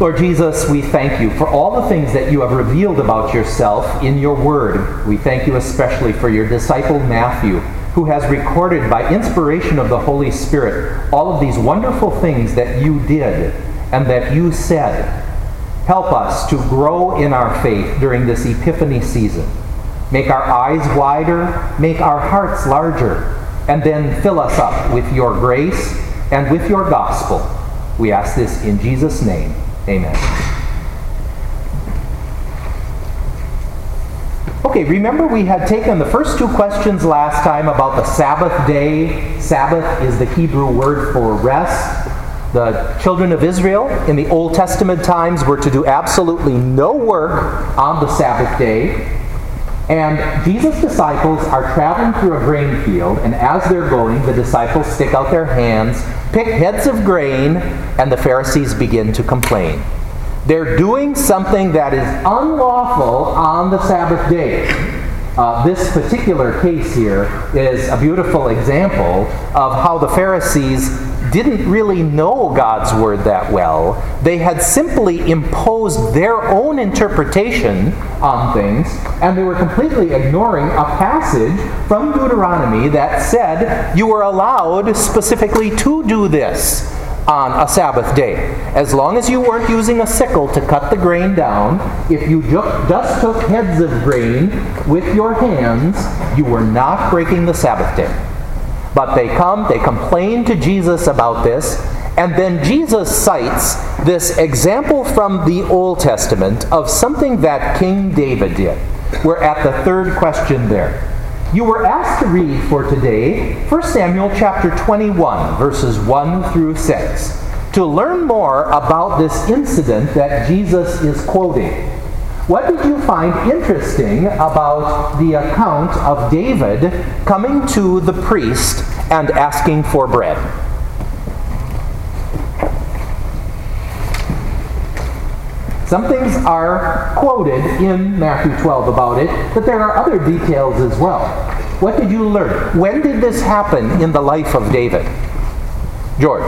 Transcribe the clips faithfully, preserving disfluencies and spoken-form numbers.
Lord Jesus, we thank you for all the things that you have revealed about yourself in your word. We thank you especially for your disciple Matthew, who has recorded by inspiration of the Holy Spirit all of these wonderful things that you did and that you said. Help us to grow in our faith during this Epiphany season. Make our eyes wider, make our hearts larger, and then fill us up with your grace and with your gospel. We ask this in Jesus' name. Amen. Okay, remember we had taken the first two questions last time about the Sabbath day. Sabbath is the Hebrew word for rest. The children of Israel in the Old Testament times were to do absolutely no work on the Sabbath day. And Jesus' disciples are traveling through a grain field, and as they're going, the disciples stick out their hands, pick heads of grain, and the Pharisees begin to complain. They're doing something that is unlawful on the Sabbath day. Uh, this particular case here is a beautiful example of how the Pharisees didn't really know God's word that well. They had simply imposed their own interpretation on things, and they were completely ignoring a passage from Deuteronomy that said you were allowed specifically to do this on a Sabbath day. As long as you weren't using a sickle to cut the grain down, if you ju- just took heads of grain with your hands, you were not breaking the Sabbath day. But they come, they complain to Jesus about this, and then Jesus cites this example from the Old Testament of something that King David did. We're at the third question there. You were asked to read for today First Samuel chapter twenty-one, verses one through six, to learn more about this incident that Jesus is quoting. What did you find interesting about the account of David coming to the priest and asking for bread? Some things are quoted in Matthew twelve about it, but there are other details as well. What did you learn? When did this happen in the life of David? George?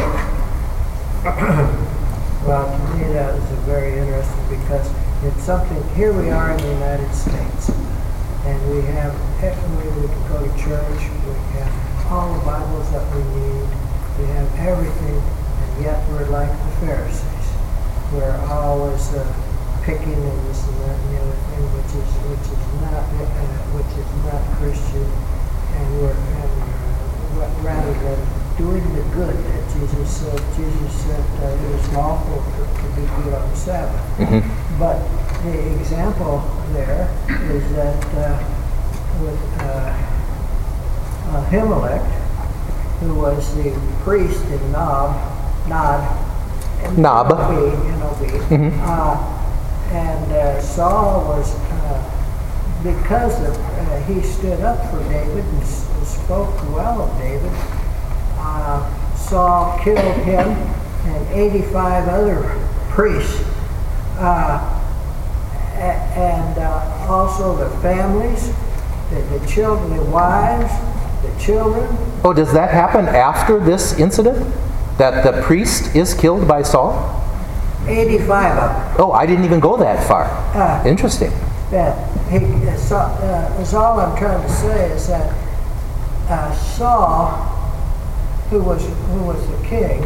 Well, to me that is very interesting because it's something, here we are in the United States, and we have, we can go to church, we have all the Bibles that we need, we have everything, and yet we're like the Pharisees. We're always uh, picking and this and that and the other thing, which is which is not uh, which is not Christian, and we're and, uh, rather than doing the good that Jesus said. Jesus said uh, it is lawful to, to be good on the Sabbath. Mm-hmm. But the example there is that uh, with uh, Ahimelech, who was the priest in Nob, Nod. Nob. N O B. Mm-hmm. Uh, and uh, Saul was, uh, because of, uh, he stood up for David and s- spoke well of David, uh, Saul killed him and eighty-five other priests, uh, a- and uh, also the families, the, the children, the wives, the children. Oh, does that happen after this incident? That the priest is killed by Saul? eighty-five of them. Oh, I didn't even go that far. Uh, Interesting. That he, uh, so, uh, is all I'm trying to say is that uh, Saul, who was who was the king,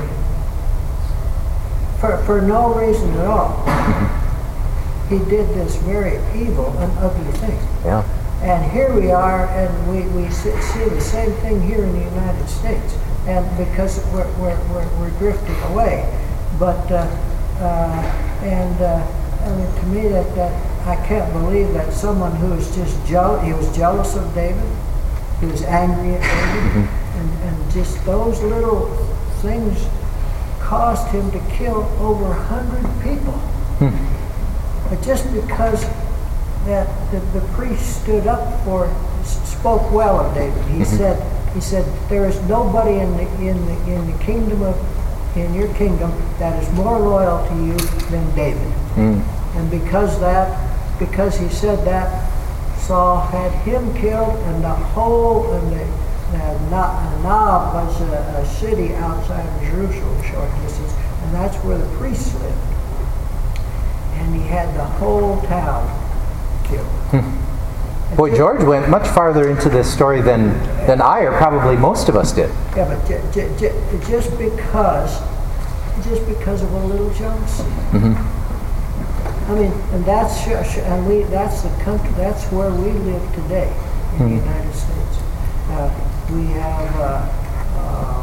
for for no reason at all, he did this very evil and ugly thing. Yeah. And here we are, and we, we see, see the same thing here in the United States. And because we're we're we're, we're drifting away, but uh, uh, and uh, I mean, to me that, that I can't believe that someone who is just jealous, he was jealous of David, he was angry at David, mm-hmm. and and just those little things caused him to kill over a hundred people. Hmm. But just because that the, the priest stood up for, spoke well of David, he mm-hmm. said. He said, "There is nobody in the in the in the kingdom of in your kingdom that is more loyal to you than David." Mm. And because that, because he said that, Saul had him killed, and the whole and the uh, Nob was a, a city outside of Jerusalem, short distance, and that's where the priests lived. and he had the whole town killed. Hmm. Boy, George went much farther into this story than, than I or probably most of us did. Yeah, but j- j- j- just because, just because of a little jealousy. Mm-hmm. I mean, and that's sh- sh- and we that's the country. That's where we live today in Hmm. the United States. Uh, we have uh, uh,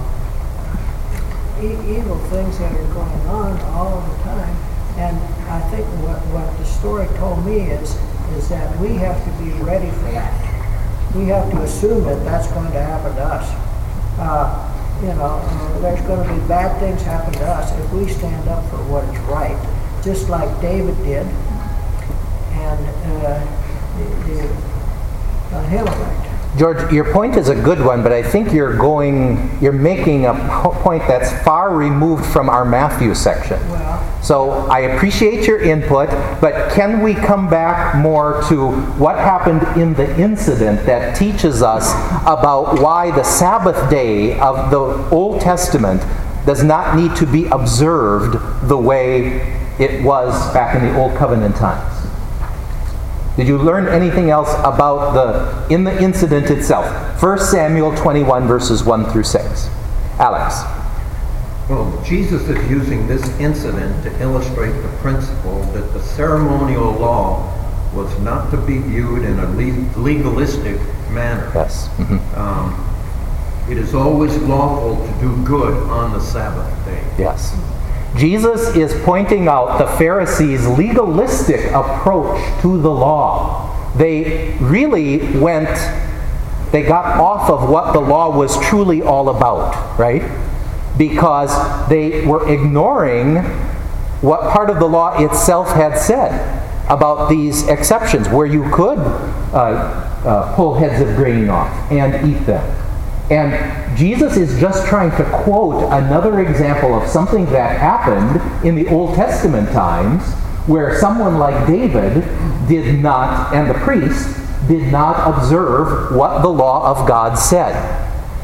e- evil things that are going on all the time, and I think what what the story told me is is that we have to be ready for that. We have to assume that that's going to happen to us. Uh, you know, uh, there's going to be bad things happen to us if we stand up for what is right, just like David did, and uh, the, the Ahimelech. George, your point is a good one, but I think you're going, you're making a po- point that's far removed from our Matthew section. Well, so I appreciate your input, but can we come back more to what happened in the incident that teaches us about why the Sabbath day of the Old Testament does not need to be observed the way it was back in the Old Covenant times? Did you learn anything else about the, in the incident itself? First Samuel twenty-one, verses one through six. Alex. Well, Jesus is using this incident to illustrate the principle that the ceremonial law was not to be viewed in a le- legalistic manner. Yes. Mm-hmm. Um, it is always lawful to do good on the Sabbath day. Yes. Jesus is pointing out the Pharisees' legalistic approach to the law. They really went, they got off of what the law was truly all about, right? Because they were ignoring what part of the law itself had said about these exceptions, where you could uh, uh, pull heads of grain off and eat them. And Jesus is just trying to quote another example of something that happened in the Old Testament times where someone like David did not, and the priest, did not observe what the law of God said.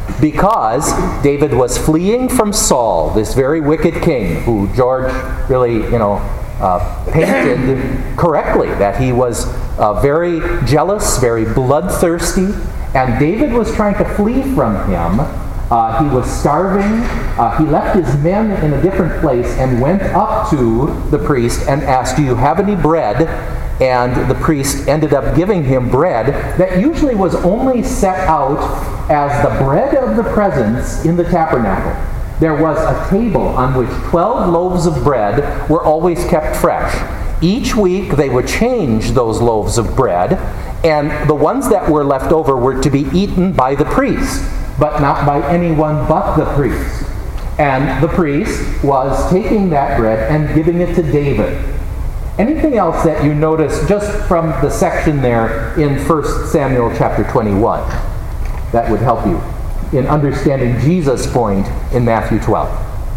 Because David was fleeing from Saul, this very wicked king, who George really, you know, uh, painted correctly, that he was uh, very jealous, very bloodthirsty, and David was trying to flee from him. Uh, he was starving. Uh, he left his men in a different place and went up to the priest and asked, "Do you have any bread?" And the priest ended up giving him bread that usually was only set out as the bread of the presence in the tabernacle. There was a table on which twelve loaves of bread were always kept fresh. Each week they would change those loaves of bread, and the ones that were left over were to be eaten by the priest, but not by anyone but the priest. And the priest was taking that bread and giving it to David. Anything else that you notice just from the section there in First Samuel chapter twenty-one that would help you in understanding Jesus' point in Matthew twelve?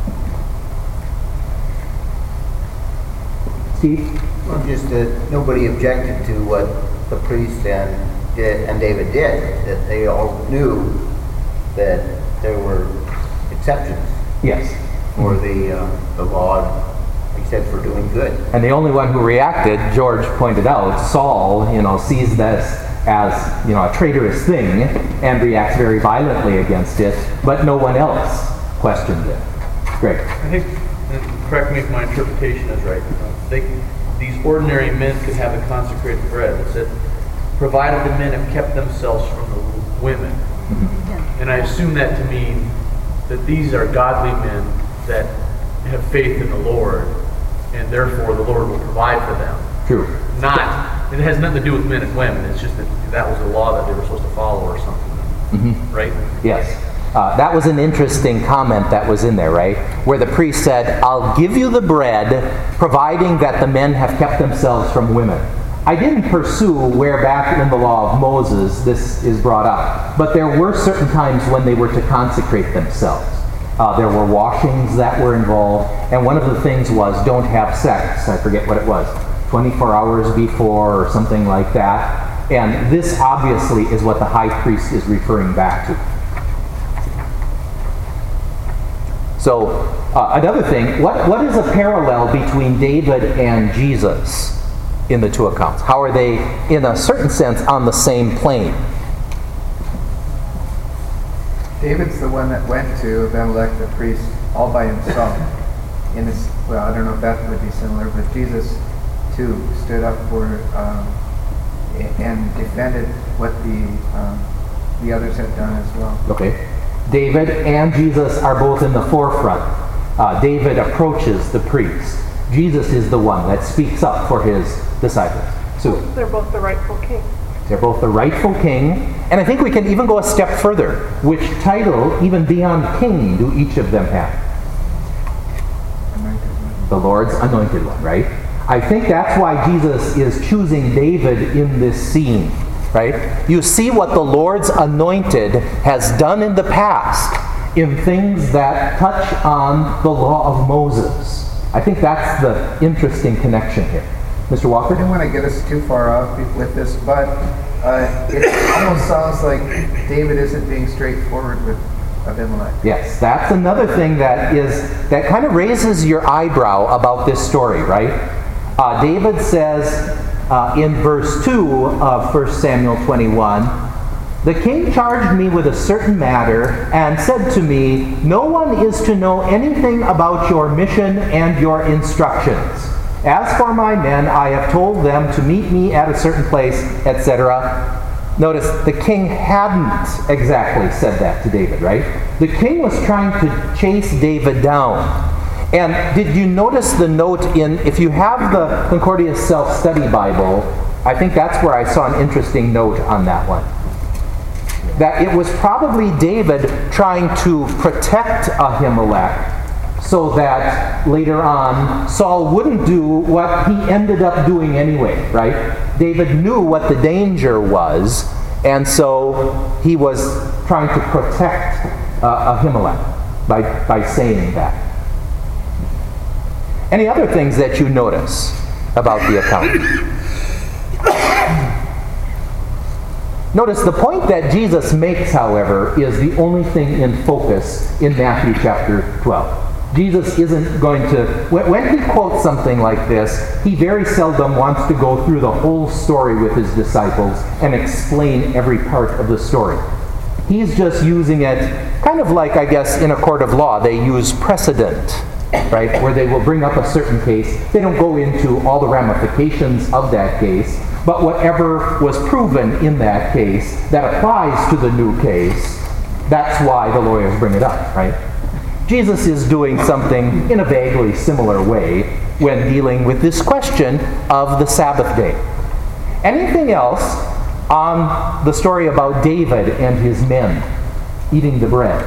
Steve? Well, just that nobody objected to what the priest and did, and David did. That they all knew that there were exceptions Yes. for the uh, the law, except for doing good. And the only one who reacted, George pointed out, Saul, you know, sees this as, you know, a traitorous thing and reacts very violently against it, but no one else questioned it. Great. I think, and correct me if my interpretation is right, they, these ordinary men could have the consecrated bread. It said, provided the men have kept themselves from the women. Mm-hmm. And I assume that to mean that these are godly men that have faith in the Lord, and therefore the Lord will provide for them. True. Not, it has nothing to do with men and women. It's just that that was the law that they were supposed to follow or something. Mm-hmm. Right? Yes. Uh, that was an interesting comment that was in there, right? Where the priest said, "I'll give you the bread, providing that the men have kept themselves from women." I didn't pursue where back in the law of Moses this is brought up, but there were certain times when they were to consecrate themselves. Uh, there were washings that were involved, and one of the things was don't have sex. I forget what it was, twenty-four hours before or something like that. And this obviously is what the high priest is referring back to. So uh, another thing, what, what is a parallel between David and Jesus in the two accounts? How are they, in a certain sense, on the same plane? David's the one that went to Abimelech the priest all by himself. In his, well, I don't know if that would be similar, but Jesus too stood up for um, and defended what the um, the others had done as well. Okay. David and Jesus are both in the forefront. Uh, David approaches the priest. Jesus is the one that speaks up for his disciples. So they're both the rightful king. They're both the rightful king. And I think we can even go a step further. Which title, even beyond king, do each of them have? The Lord's anointed one, right? I think that's why Jesus is choosing David in this scene, right? You see what the Lord's anointed has done in the past in things that touch on the law of Moses. I think that's the interesting connection here. Mister Walker? I don't want to get us too far off with this, but uh, it almost sounds like David isn't being straightforward with Abimelech. Yes, that's another thing that is that kind of raises your eyebrow about this story, right? Uh, David says uh, in verse two of First Samuel twenty-one, "The king charged me with a certain matter and said to me, 'No one is to know anything about your mission and your instructions. As for my men, I have told them to meet me at a certain place,'" et cetera. Notice, the king hadn't exactly said that to David, right? The king was trying to chase David down. And did you notice the note in, if you have the Concordia Self-Study Bible, I think that's where I saw an interesting note on that one. That it was probably David trying to protect Ahimelech so that later on Saul wouldn't do what he ended up doing anyway, right? David knew what the danger was, and so he was trying to protect uh, Ahimelech by, by saying that. Any other things that you notice about the account? Notice the point that Jesus makes, however, is the only thing in focus in Matthew chapter twelve. Jesus isn't going to, when he quotes something like this, he very seldom wants to go through the whole story with his disciples and explain every part of the story. He's just using it kind of like, I guess, in a court of law, they use precedent, right, where they will bring up a certain case. They don't go into all the ramifications of that case, but whatever was proven in that case that applies to the new case, that's why the lawyers bring it up, right? Jesus is doing something in a vaguely similar way when dealing with this question of the Sabbath day. Anything else on the story about David and his men eating the bread?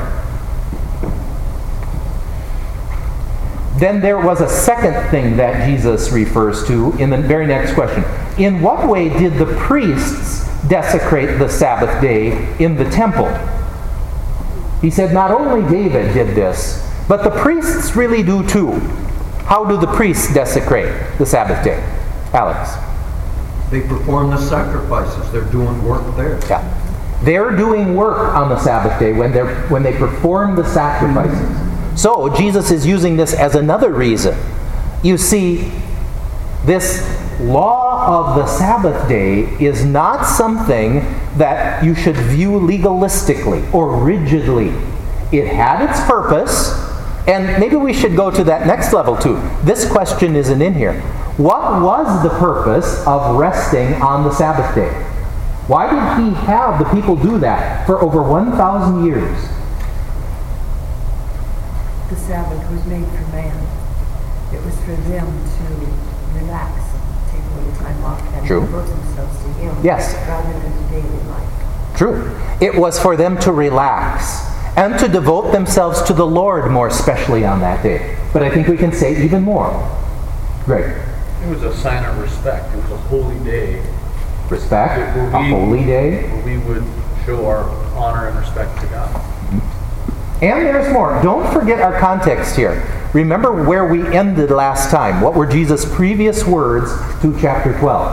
Then there was a second thing that Jesus refers to in the very next question. In what way did the priests desecrate the Sabbath day in the temple? He said not only David did this, but the priests really do too. How do the priests desecrate the Sabbath day? Alex? They perform the sacrifices. They're doing work there. Yeah. They're doing work on the Sabbath day when, they're, when they perform the sacrifices. So Jesus is using this as another reason. You see, this law of the Sabbath day is not something that you should view legalistically or rigidly. It had its purpose, and maybe we should go to that next level too. This question isn't in here. What was the purpose of resting on the Sabbath day? Why did he have the people do that for over one thousand years? The Sabbath was made for man. It was for them to relax, take a little time off, and True. devote themselves to Him, Yes. rather than the daily life. True. It was for them to relax and to devote themselves to the Lord more especially on that day. But I think we can say even more. Great. It was a sign of respect. It was a holy day. Respect, Where a we- holy day. where we would show our honor and respect to God. And there's more. Don't forget our context here. Remember where we ended last time. What were Jesus' previous words to chapter twelve?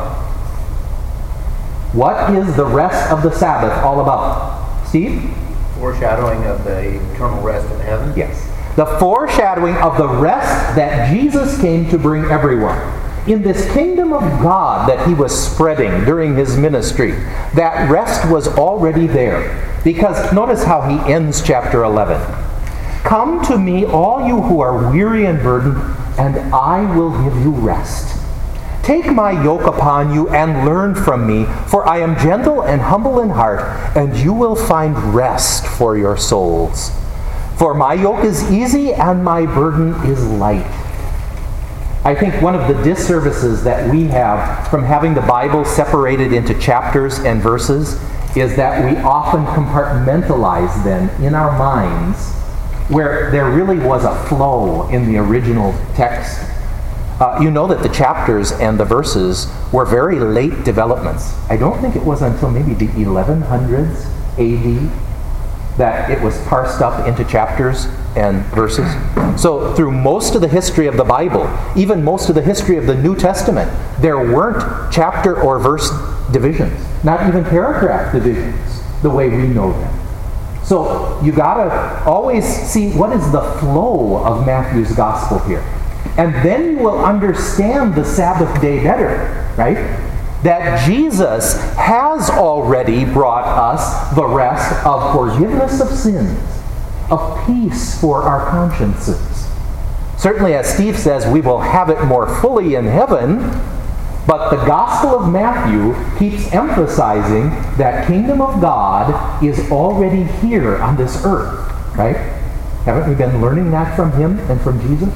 What is the rest of the Sabbath all about? Steve? Foreshadowing of the eternal rest of heaven. Yes. The foreshadowing of the rest that Jesus came to bring everyone. In this kingdom of God that he was spreading during his ministry, that rest was already there. Because notice how he ends chapter eleven. Come to me, all you who are weary and burdened, and I will give you rest. Take my yoke upon you and learn from me, for I am gentle and humble in heart, and you will find rest for your souls. For my yoke is easy and my burden is light. I think one of the disservices that we have from having the Bible separated into chapters and verses is that we often compartmentalize them in our minds where there really was a flow in the original text. Uh, you know that the chapters and the verses were very late developments. I don't think it was until maybe the eleven hundreds A D that it was parsed up into chapters and verses. So through most of the history of the Bible, even most of the history of the New Testament, there weren't chapter or verse divisions, not even paragraph divisions, the way we know them. So you gotta always see what is the flow of Matthew's gospel here. And then you will understand the Sabbath day better, right? That Jesus has already brought us the rest of forgiveness of sins, of peace for our consciences. Certainly, as Steve says, we will have it more fully in heaven, but the Gospel of Matthew keeps emphasizing that kingdom of God is already here on this earth, right? Haven't we been learning that from him and from Jesus?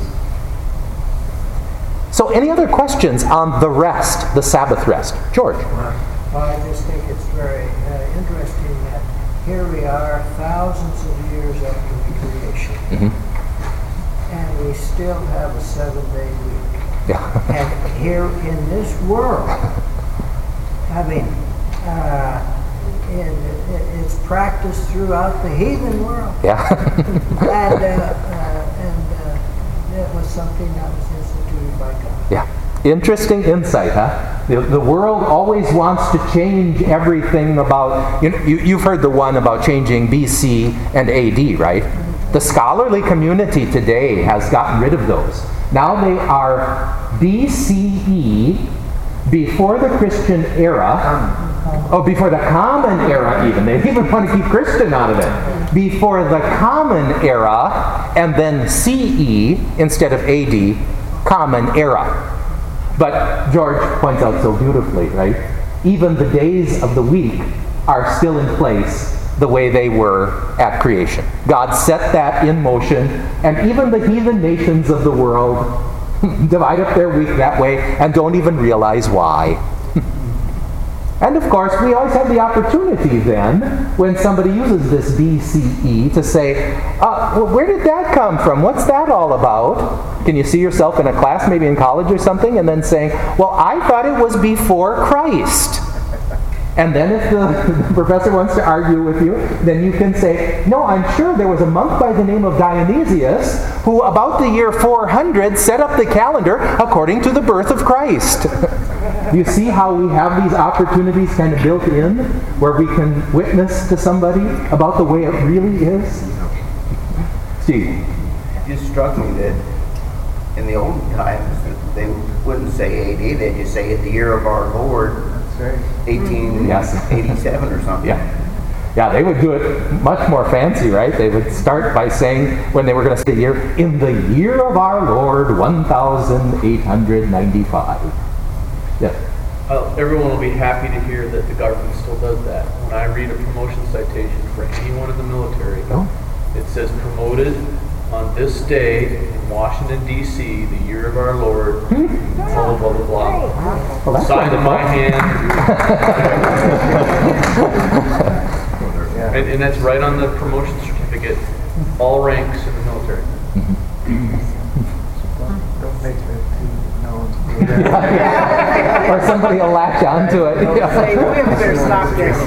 So any other questions on the rest, the Sabbath rest? George? Well, I just think it's very uh, interesting that here we are thousands of years after the creation, Mm-hmm. and we still have a seven-day week. Yeah. And here in this world, I mean, uh, in, it, it's practiced throughout the heathen world. Yeah. and uh, uh, and uh, it was something that was instituted by God. Yeah. Interesting insight, huh? The, the world always wants to change everything about, you know, you, you've heard the one about changing B C and A D, right? The scholarly community today has gotten rid of those. Now they are B C E, before the Christian era, oh, before the common era even. They even want to keep Christian out of it. Before the common era, and then C E instead of A D, common era. But George points out so beautifully, right? Even the days of the week are still in place the way they were at creation. God set that in motion, and even the heathen nations of the world divide up their week that way and don't even realize why. And of course, we always have the opportunity then, when somebody uses this B C E, to say, uh, well, where did that come from? What's that all about? Can you see yourself in a class, maybe in college or something, and then saying, well, I thought it was before Christ. And then if the professor wants to argue with you, then you can say, no, I'm sure there was a monk by the name of Dionysius who about the year four hundred set up the calendar according to the birth of Christ. You see how we have these opportunities kind of built in where we can witness to somebody about the way it really is? Steve? It just struck me that in the old times, that they wouldn't say A D, they'd just say it the year of our Lord, eighteen eighty-seven or something. Yeah. Yeah, they would do it much more fancy, right? They would start by saying, when they were going to say year, in the year of our Lord, one thousand eight hundred ninety-five. Yes. Uh, everyone will be happy to hear that the government still does that. When I read a promotion citation for anyone in the military, Oh. it says promoted on this day in Washington, D C, the year of our Lord, Hmm. blah, blah, blah, blah. Well, that's Signed in my wonderful. hand. and, and that's right on the promotion certificate, all ranks in the military. Don't make it too known. Or somebody will latch onto it. Say, we better stop this.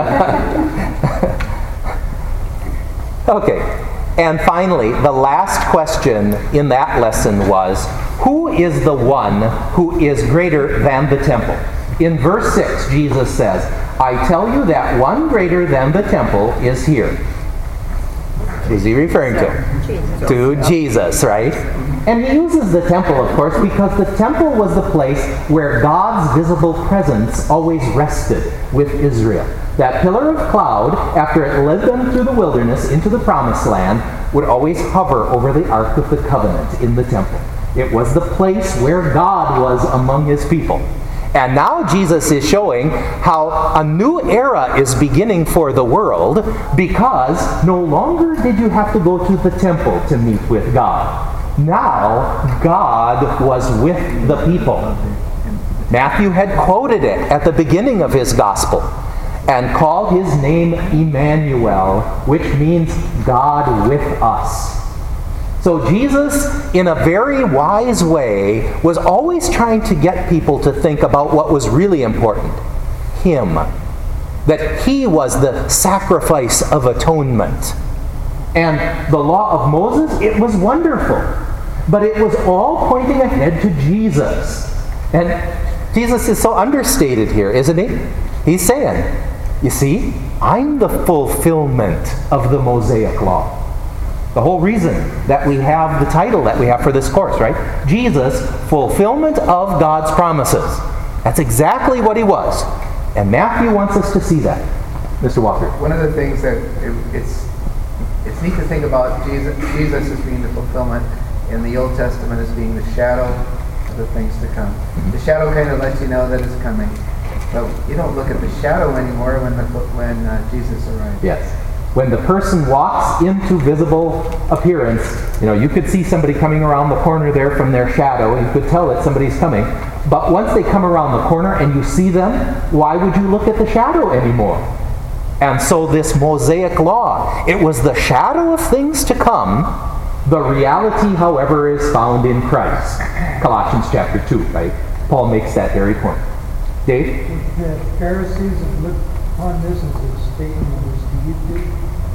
Okay. And finally, the last question in that lesson was, who is the one who is greater than the temple? In verse six, Jesus says, I tell you that one greater than the temple is here. Who's he referring to? Jesus. To Jesus, right? And he uses the temple, of course, because the temple was the place where God's visible presence always rested with Israel. That pillar of cloud, after it led them through the wilderness into the promised land, would always hover over the Ark of the Covenant in the temple. It was the place where God was among his people. And now Jesus is showing how a new era is beginning for the world, because no longer did you have to go to the temple to meet with God. Now God was with the people. Matthew had quoted it at the beginning of his gospel and called his name Emmanuel, which means God with us. So Jesus, in a very wise way, was always trying to get people to think about what was really important. Him. That he was the sacrifice of atonement. And the law of Moses, it was wonderful. But it was all pointing ahead to Jesus. And Jesus is so understated here, isn't he? He's saying, you see, I'm the fulfillment of the Mosaic law. The whole reason that we have the title that we have for this course, right? Jesus, fulfillment of God's promises. That's exactly what he was. And Matthew wants us to see that. Mister Walker. One of the things that it, it's it's neat to think about Jesus, Jesus as being the fulfillment, in the Old Testament as being the shadow of the things to come. The shadow kind of lets you know that it's coming. But you don't look at the shadow anymore when the when uh, Jesus arrives. Yes. When the person walks into visible appearance, you know, you could see somebody coming around the corner there from their shadow, and you could tell that somebody's coming. But once they come around the corner and you see them, why would you look at the shadow anymore? And so this Mosaic law, it was the shadow of things to come. The reality, however, is found in Christ. Colossians chapter two, right? Paul makes that very point. Dave? The Pharisees have looked upon this as a statement of his deity.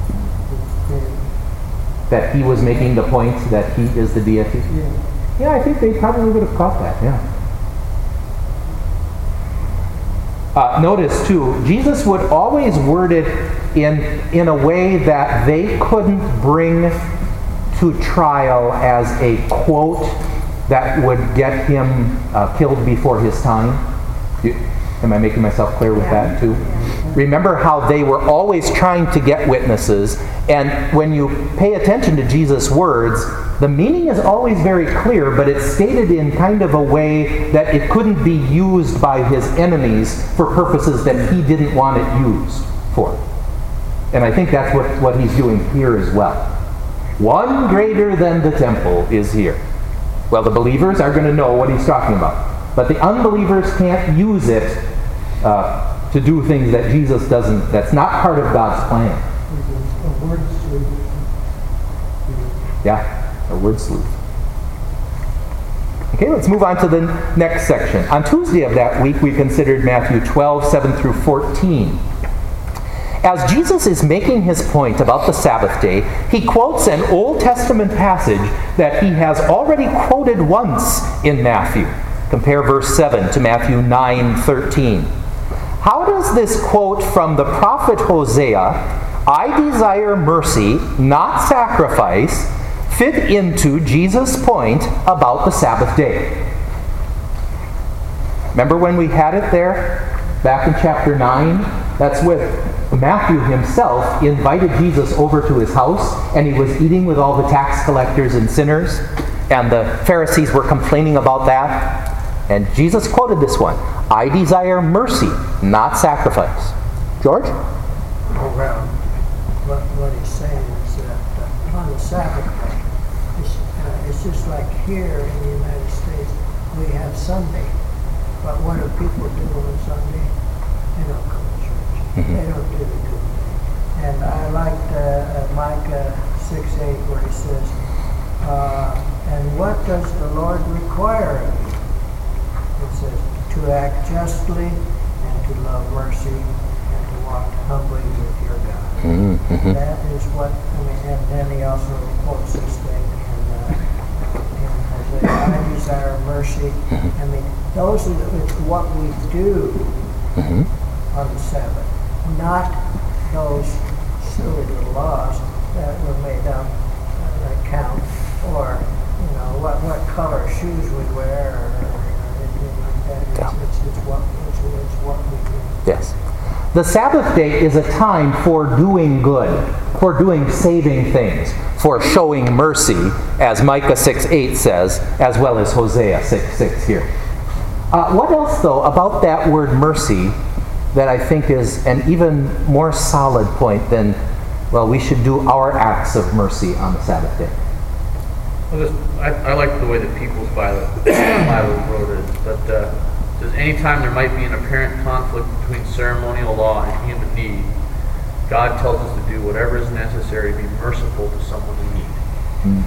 That he was making the point that he is the deity? Yeah. Yeah, I think they probably would have caught that, yeah. Uh, notice, too, Jesus would always word it in, in a way that they couldn't bring to trial as a quote that would get him uh, killed before his time. You, am I making myself clear with that, too? Remember how they were always trying to get witnesses, and when you pay attention to Jesus' words, the meaning is always very clear, but it's stated in kind of a way that it couldn't be used by his enemies for purposes that he didn't want it used for. And I think that's what, what he's doing here as well. One greater than the temple is here. Well, the believers are going to know what he's talking about. But the unbelievers can't use it uh, to do things that Jesus doesn't, that's not part of God's plan. A word sleuth. Yeah, a word sleuth. Okay, let's move on to the next section. On Tuesday of that week, we considered Matthew twelve, seven through fourteen. As Jesus is making his point about the Sabbath day, he quotes an Old Testament passage that he has already quoted once in Matthew. Compare verse seven to Matthew nine thirteen. How does this quote from the prophet Hosea, "I desire mercy, not sacrifice," fit into Jesus' point about the Sabbath day? Remember when we had it there back in chapter nine? That's with Matthew himself invited Jesus over to his house, and he was eating with all the tax collectors and sinners, and the Pharisees were complaining about that. And Jesus quoted this one, "I desire mercy, not sacrifice." George? Well, what, what he's saying is that uh, on the Sabbath day, it's, uh, it's just like here in the United States, we have Sunday. But what do people do on Sunday? They don't come to church. Mm-hmm. They don't do the good thing. And I liked uh, uh, Micah six eight where he says, uh, "And what does the Lord require of you?" It says, "To act justly, and to love mercy, and to walk humbly with your God." Mm-hmm. That is what, I mean, and then he also quotes this thing in, uh, in Hosea, "I desire mercy." Mm-hmm. I mean, those are the, it's what we do mm-hmm. on the Sabbath, not those silly little laws that were made up. The Sabbath day is a time for doing good, for doing saving things, for showing mercy, as Micah six eight says, as well as Hosea six six here. Uh, what else, though, about that word mercy that I think is an even more solid point than, well, we should do our acts of mercy on the Sabbath day? Well, this, I, I like the way the People's Bible, Bible wrote it, but uh, it says anytime there might be an apparent conflict between ceremonial law and human need, God tells us to do whatever is necessary to be merciful to someone in need. Mm.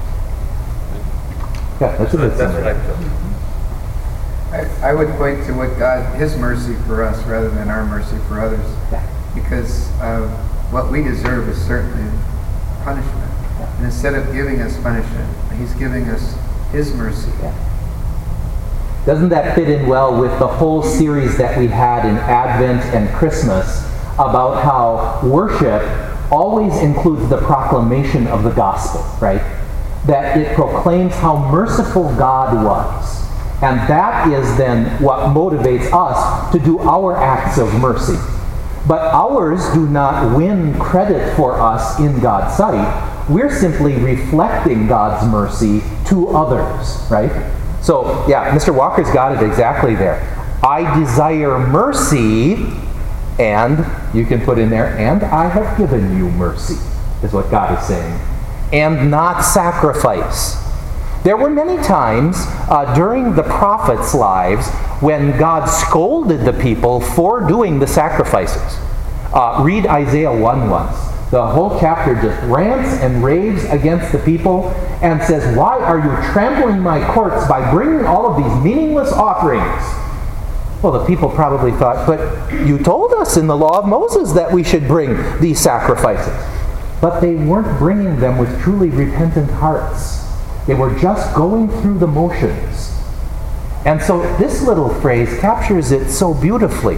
Yeah, that's a So good that's what summary. I feel. I, I would point to what God, His mercy for us rather than our mercy for others. Yeah. Because uh, what we deserve is certainly punishment. And instead of giving us punishment, He's giving us His mercy. Yeah. Doesn't that fit in well with the whole series that we had in Advent and Christmas about how worship always includes the proclamation of the gospel, right? That it proclaims how merciful God was. And that is then what motivates us to do our acts of mercy. But ours do not win credit for us in God's sight. We're simply reflecting God's mercy to others, right? So, yeah, Mister Walker's got it exactly there. I desire mercy, and you can put in there, and I have given you mercy, is what God is saying. And not sacrifice. There were many times uh, during the prophets' lives when God scolded the people for doing the sacrifices. Uh, read Isaiah one once. The whole chapter just rants and raves against the people and says, why are you trampling my courts by bringing all of these meaningless offerings? Well, the people probably thought, but you told us in the law of Moses that we should bring these sacrifices. But they weren't bringing them with truly repentant hearts. They were just going through the motions. And so this little phrase captures it so beautifully.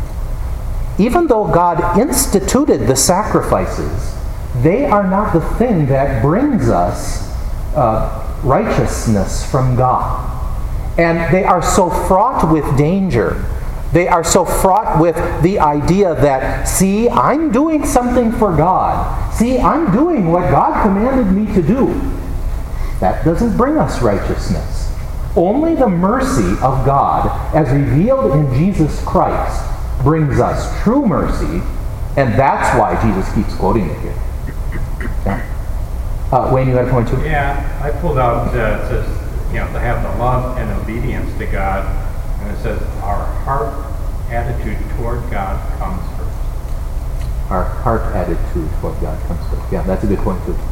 Even though God instituted the sacrifices, they are not the thing that brings us uh, righteousness from God. And they are so fraught with danger. They are so fraught with the idea that, see, I'm doing something for God. See, I'm doing what God commanded me to do. That doesn't bring us righteousness. Only the mercy of God, as revealed in Jesus Christ, brings us true mercy, and that's why Jesus keeps quoting it here. Yeah. Uh, Wayne, you had a point too? Yeah, I pulled out, uh, it says, you know, to have the love and obedience to God, and it says our heart attitude toward God comes first. Our heart attitude toward God comes first. Yeah, that's a good point too.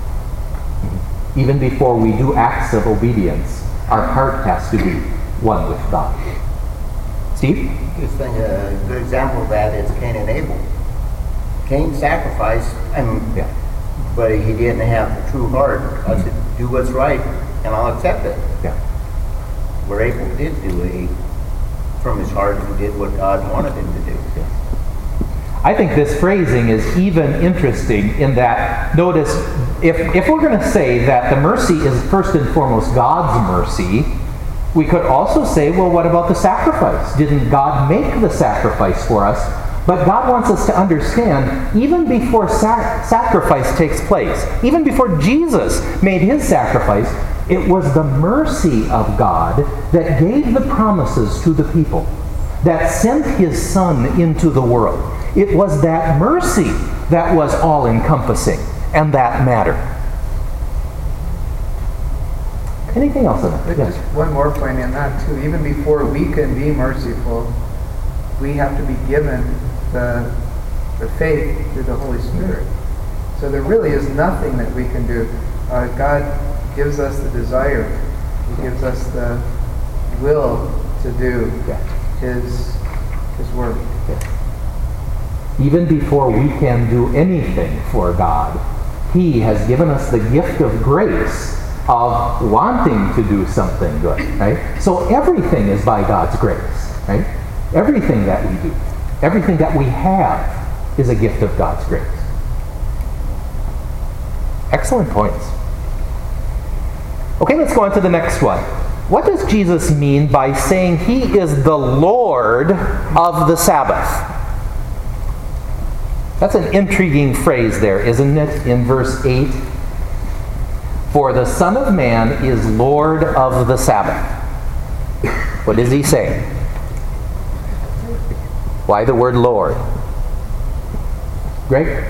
Even before we do acts of obedience, our heart has to be one with God. Steve? Just think a good example of that is Cain and Abel. Cain sacrificed, I mean, Yeah. but he didn't have the true heart. I said, do what's right, and I'll accept it. Yeah. Where Abel did do it, he, from his heart, he did what God wanted him to do. I think this phrasing is even interesting in that, notice, if, if we're going to say that the mercy is first and foremost God's mercy, we could also say, well, what about the sacrifice? Didn't God make the sacrifice for us? But God wants us to understand, even before sac- sacrifice takes place, even before Jesus made his sacrifice, it was the mercy of God that gave the promises to the people, that sent his Son into the world. It was that mercy that was all-encompassing, and that mattered. Anything else on that? But Yes. just one more point in that too. Even before we can be merciful, we have to be given the, the faith through the Holy Spirit. So there really is nothing that we can do. Uh, God gives us the desire. He gives us the will to do Yeah. His His work. Even before we can do anything for God, he has given us the gift of grace of wanting to do something good, right? So everything is by God's grace, right? Everything that we do, everything that we have is a gift of God's grace. Excellent points. Okay, let's go on to the next one. What does Jesus mean by saying he is the Lord of the Sabbath? That's an intriguing phrase there, isn't it, in verse eight? For the Son of Man is Lord of the Sabbath. What does he say? Why the word Lord? Greg?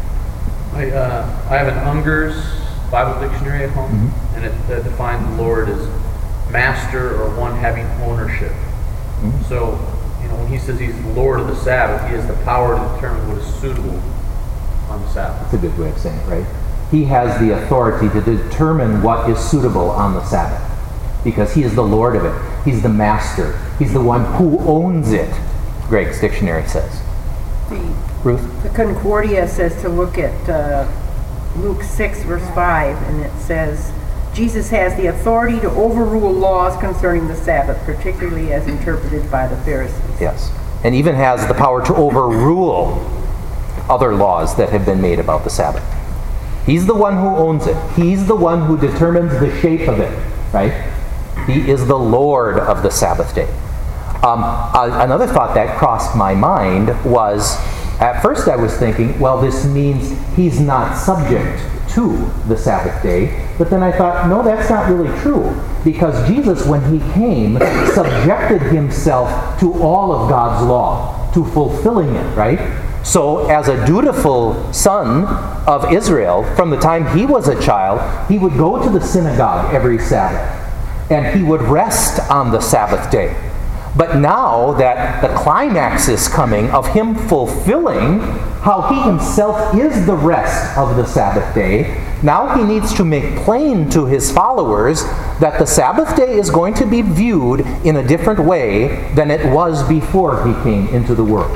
I, uh, I have an Unger's Bible dictionary at home, mm-hmm. and it uh, defines Lord as master or one having ownership. Mm-hmm. So, you know, when he says he's Lord of the Sabbath, he has the power to determine what is suitable on the Sabbath. That's a good way of saying it, right? He has the authority to determine what is suitable on the Sabbath because he is the Lord of it. He's the master. He's the one who owns it, Greg's dictionary says. The, Ruth? The Concordia says to look at uh, Luke six, verse five, and it says, Jesus has the authority to overrule laws concerning the Sabbath, particularly as interpreted by the Pharisees. Yes. And even has the power to overrule other laws that have been made about the Sabbath. He's the one who owns it. He's the one who determines the shape of it, right? He is the Lord of the Sabbath day. Um, uh, another thought that crossed my mind was, at first I was thinking, well, this means he's not subject to the Sabbath day. But then I thought, no, that's not really true. Because Jesus, when he came, subjected himself to all of God's law, to fulfilling it, right? So as a dutiful son of Israel, from the time he was a child, he would go to the synagogue every Sabbath. And he would rest on the Sabbath day. But now that the climax is coming of him fulfilling how he himself is the rest of the Sabbath day, now he needs to make plain to his followers that the Sabbath day is going to be viewed in a different way than it was before he came into the world.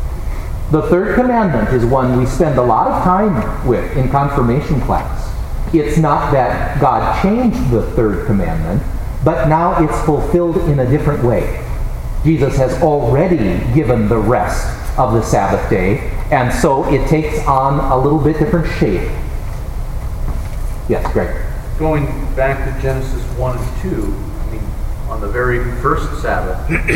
The third commandment is one we spend a lot of time with in confirmation class. It's not that God changed the third commandment, but now it's fulfilled in a different way. Jesus has already given the rest of the Sabbath day, and so it takes on a little bit different shape. Yes, Greg? Going back to Genesis one and two, I mean, on the very first Sabbath,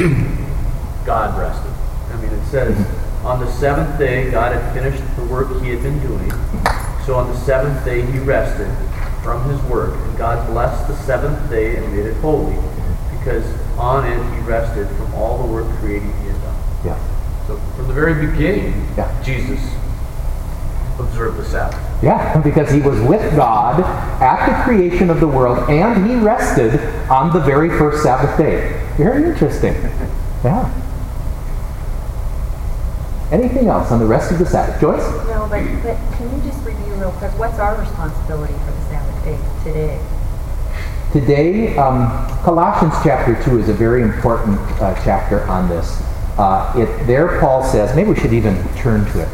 God rested. I mean, it says, on the seventh day, God had finished the work he had been doing. So on the seventh day, he rested from his work, and God blessed the seventh day and made it holy, because on it he rested from all the work creating he had done. Yeah. So from the very beginning, yeah. Jesus observed the Sabbath. Yeah, because he was with God at the creation of the world, and he rested on the very first Sabbath day. Very interesting. Yeah. Anything else on the rest of the Sabbath? Joyce? No, but, but can you just review real quick, what's our responsibility for the Sabbath day today? Today, um, Colossians chapter two is a very important uh, chapter on this. Uh, it, there Paul says, maybe we should even turn to it.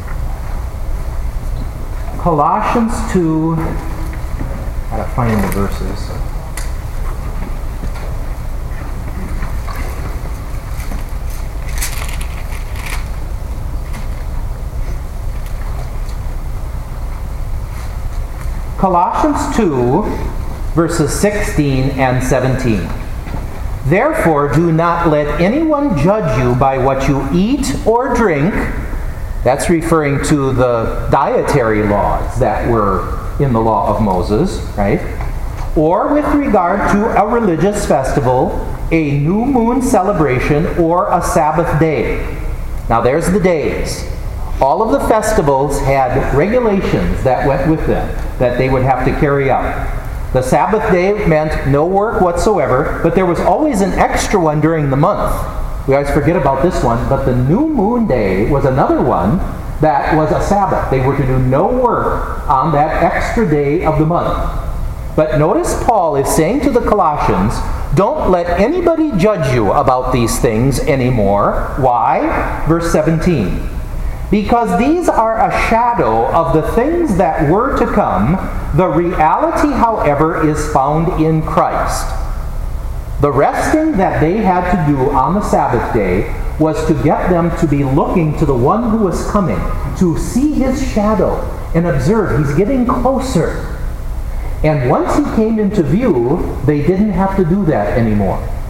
Colossians two, I gotta find the verses. Colossians two, verses sixteen and seventeen. Therefore, do not let anyone judge you by what you eat or drink. That's referring to the dietary laws that were in the law of Moses, right? Or with regard to a religious festival, a new moon celebration, or a Sabbath day. Now there's the days. All of the festivals had regulations that went with them that they would have to carry out. The Sabbath day meant no work whatsoever, but there was always an extra one during the month. We always forget about this one, but the new moon day was another one that was a Sabbath. They were to do no work on that extra day of the month. But notice Paul is saying to the Colossians, don't let anybody judge you about these things anymore. Why? Verse seventeen. Because these are a shadow of the things that were to come. The reality, however, is found in Christ. The resting that they had to do on the Sabbath day was to get them to be looking to the one who was coming, to see his shadow and observe he's getting closer. And once he came into view, they didn't have to do that anymore.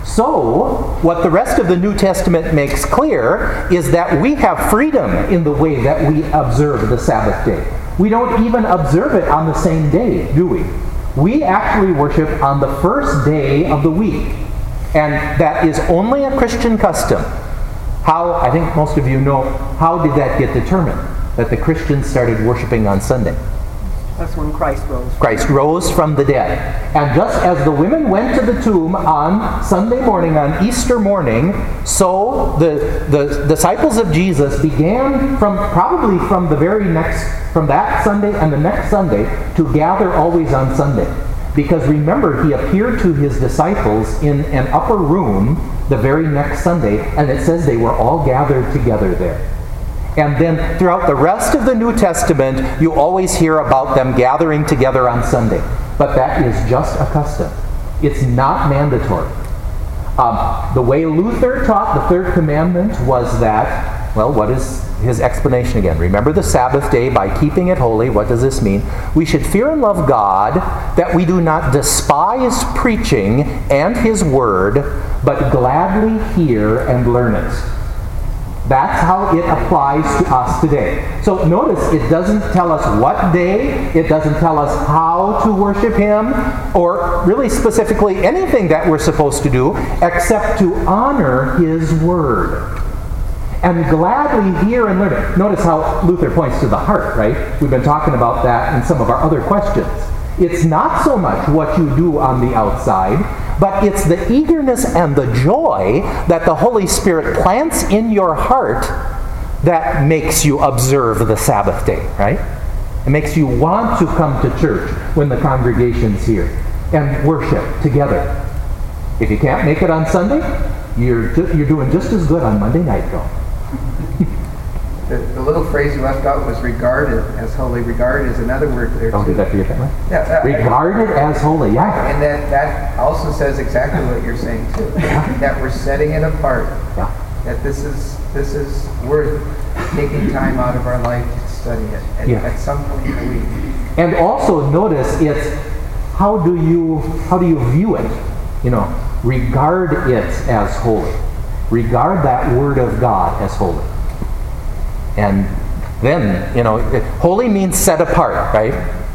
So, what the rest of the New Testament makes clear is that we have freedom in the way that we observe the Sabbath day. We don't even observe it on the same day, do we? We actually worship on the first day of the week. And that is only a Christian custom. How, I think most of you know, how did that get determined? That the Christians started worshiping on Sunday. That's when Christ rose. Christ rose from the dead. And just as the women went to the tomb on Sunday morning, on Easter morning, so the, the disciples of Jesus began from probably from the very next, from that Sunday and the next Sunday, to gather always on Sunday. Because remember, he appeared to his disciples in an upper room the very next Sunday, and it says they were all gathered together there. And then throughout the rest of the New Testament, you always hear about them gathering together on Sunday. But that is just a custom. It's not mandatory. Um, the way Luther taught the third commandment was that, well, what is his explanation again? Remember the Sabbath day by keeping it holy. What does this mean? We should fear and love God, that we do not despise preaching and His Word, but gladly hear and learn it. That's how it applies to us today. So notice, it doesn't tell us what day, it doesn't tell us how to worship Him, or really specifically anything that we're supposed to do, except to honor His Word. And gladly hear and learn it. Notice how Luther points to the heart, right? We've been talking about that in some of our other questions. It's not so much what you do on the outside, but it's the eagerness and the joy that the Holy Spirit plants in your heart that makes you observe the Sabbath day, right? It makes you want to come to church when the congregation's here and worship together. If you can't make it on Sunday, you're, ju- you're doing just as good on Monday night, though. The, the little phrase you left out was regarded as holy. Regarded is another word there too. Oh, did I forget that one? Yeah, uh, regarded as holy, yeah. And that, that also says exactly what you're saying too. That we're setting it apart. Yeah. That this is this is worth taking time out of our life to study it at, yeah. at some point in the week. And also notice it's how do you how do you view it? You know, regard it as holy. Regard that word of God as holy. And then, you know, holy means set apart, right?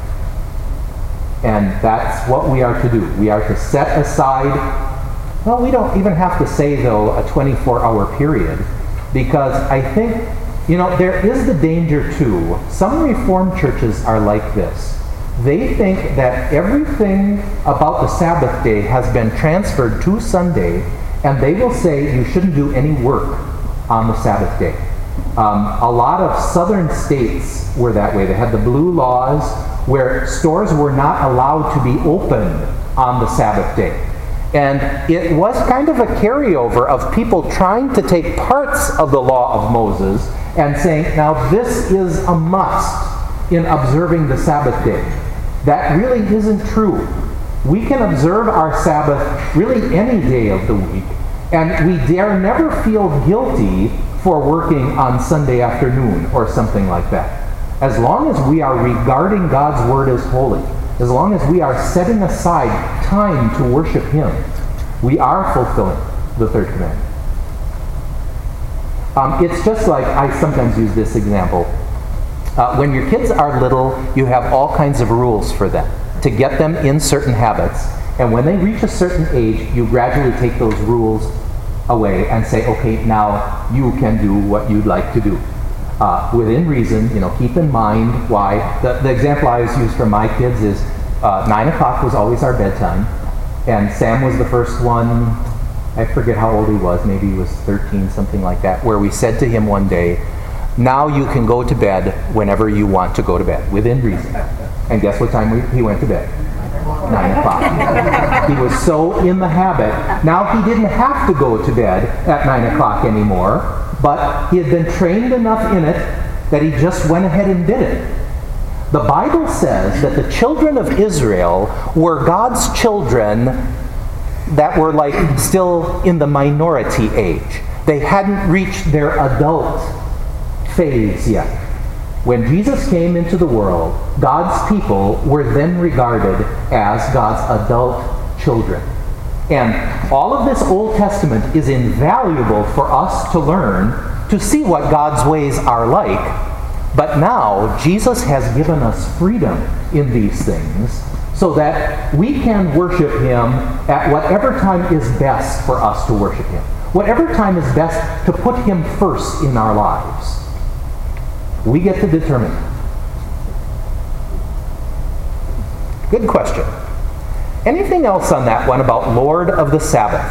And that's what we are to do. We are to set aside, well, we don't even have to say, though, a twenty-four hour period, because I think, you know, there is the danger, too. Some Reformed churches are like this. They think that everything about the Sabbath day has been transferred to Sunday, and they will say you shouldn't do any work on the Sabbath day. Um, a lot of southern states were that way. They had the blue laws where stores were not allowed to be opened on the Sabbath day. And it was kind of a carryover of people trying to take parts of the law of Moses and saying, now this is a must in observing the Sabbath day. That really isn't true. We can observe our Sabbath really any day of the week, and we dare never feel guilty for working on Sunday afternoon or something like that. As long as we are regarding God's Word as holy, as long as we are setting aside time to worship Him, we are fulfilling the third commandment. Um, it's just like, I sometimes use this example. Uh, when your kids are little, you have all kinds of rules for them to get them in certain habits. And when they reach a certain age, you gradually take those rules away and say, okay, now you can do what you'd like to do. Uh, within reason, you know, keep in mind why. The, the example I always use for my kids is uh, nine o'clock was always our bedtime. And Sam was the first one, I forget how old he was, maybe he was thirteen, something like that, where we said to him one day, now you can go to bed whenever you want to go to bed, within reason. And guess what time we, he went to bed? Nine o'clock. He was so in the habit. Now he didn't have to go to bed at nine o'clock anymore, but he had been trained enough in it that he just went ahead and did it. The Bible says that the children of Israel were God's children that were like still in the minority age. They hadn't reached their adult phase yet. When Jesus came into the world, God's people were then regarded as God's adult children. And all of this Old Testament is invaluable for us to learn, to see what God's ways are like. But now, Jesus has given us freedom in these things so that we can worship Him at whatever time is best for us to worship Him. Whatever time is best to put Him first in our lives. We get to determine. Good question. Anything else on that one about Lord of the Sabbath?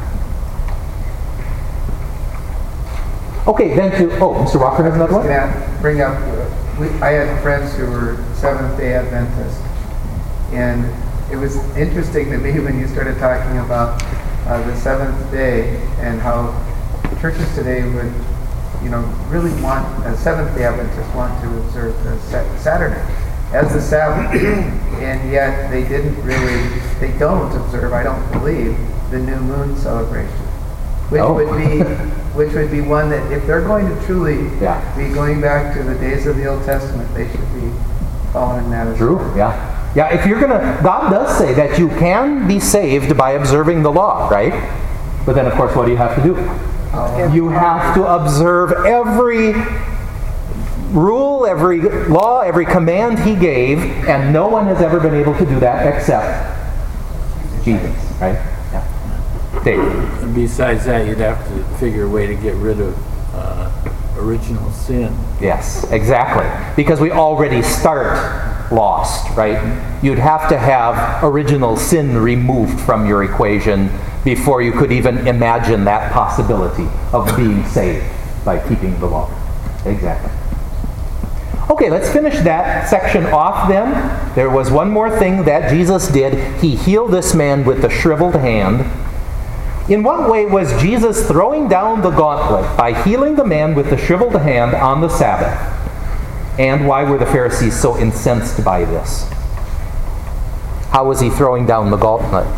Okay, then to, oh, Mister Walker has another one? Yeah, bring up, we, I had friends who were Seventh-day Adventists, and it was interesting to me when you started talking about uh, the seventh day and how churches today would, you know, really want, uh, Seventh-day Adventists want to observe the sa- Saturday as the Sabbath, and yet they didn't really, they don't observe, I don't believe, the new moon celebration, which Oh. would be, which would be one that if they're going to truly Yeah. be going back to the days of the Old Testament, they should be following that as True, well. yeah. Yeah, if you're going to, God does say that you can be saved by observing the law, right? But then, of course, what do you have to do? Oh. You have to observe every rule, every law, every command He gave, and no one has ever been able to do that except Jesus, right? Yeah. Dave. And besides that, you'd have to figure a way to get rid of uh, original sin. Yes, exactly. Because we already start lost, right? You'd have to have original sin removed from your equation before you could even imagine that possibility of being saved by keeping the law. Exactly. Okay, let's finish that section off then. There was one more thing that Jesus did. He healed this man with the shriveled hand. In what way was Jesus throwing down the gauntlet by healing the man with the shriveled hand on the Sabbath? And why were the Pharisees so incensed by this? How was He throwing down the gauntlet?